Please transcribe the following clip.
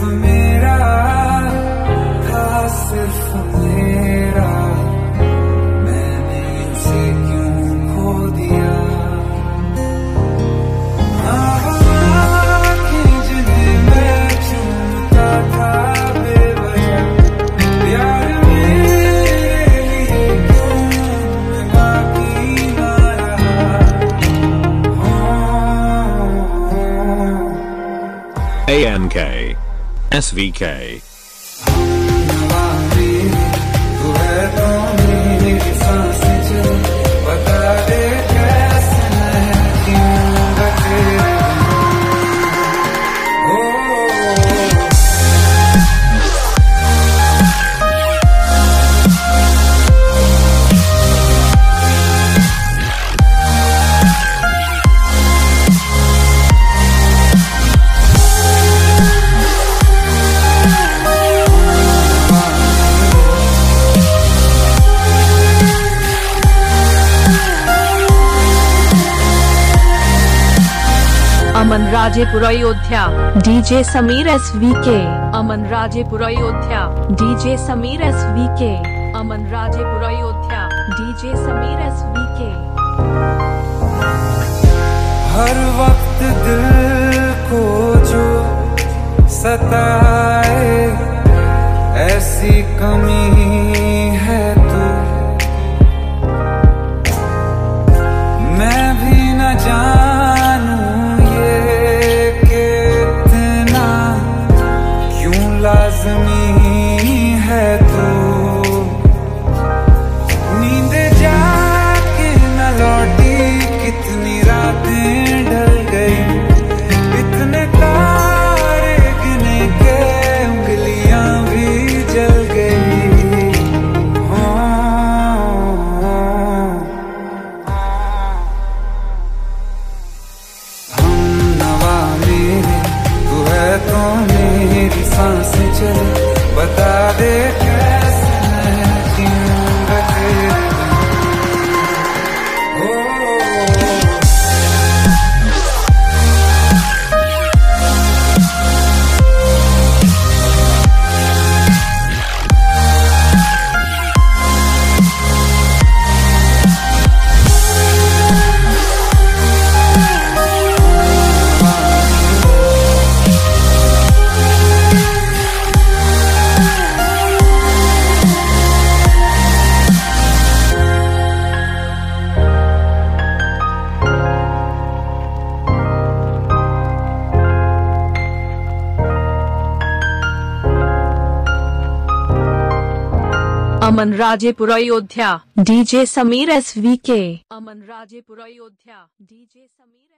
मेरा था, सिर्फ मेरा, मैंने इसे क्यों खो दिया। आँखें जिन्हें मैं चूमता था बेवजह, प्यार मेरे लिए क्यों बाकी ना रहा। ANK SVK तू है तो मेरी सांसें चले, बता दे कैसे मैं क्यों बचे रहूं। Aman Rajepur Ayodhya DJ Sameer SVK। Aman Rajepur Ayodhya DJ Sameer SVK। Aman Rajepur Ayodhya DJ Sameer SVK। हर वक्त दिल को जो सताए, ऐसी कमी है तू, मैं भी न जानूं ये कि इतना क्यों लाज़मी है तू। नींद जाके न लौटी, कितनी रातें ढल गई, इतने तारे गिने के उंगलियां भी जल गई। हम नवा मेरे, तू है तो मेरी सांसें चले, बता दे कैसे मैं क्यों बचे रहूं। Aman Rajepur Ayodhya DJ Sameer SVK। Aman Rajepur Ayodhya DJ Sameer